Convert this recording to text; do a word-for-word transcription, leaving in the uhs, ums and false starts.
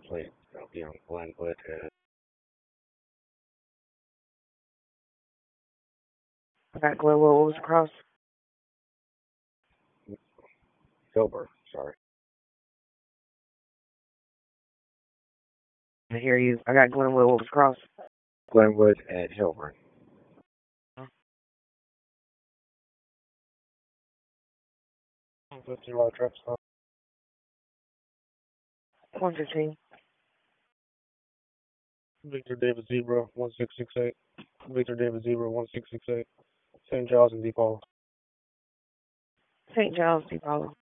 plate. It'll be on Glenwood and I got Glenwood. What was the cross? Silver. Sorry. I hear you. I got Glenwood. What was the cross? Glenwood and Hilburn. fifteen mile truck stop. one fifteen. Victor David Zebra, one six six eight. Victor David Zebra, one six six eight. Saint Giles and DePaul. Saint Giles, DePaul.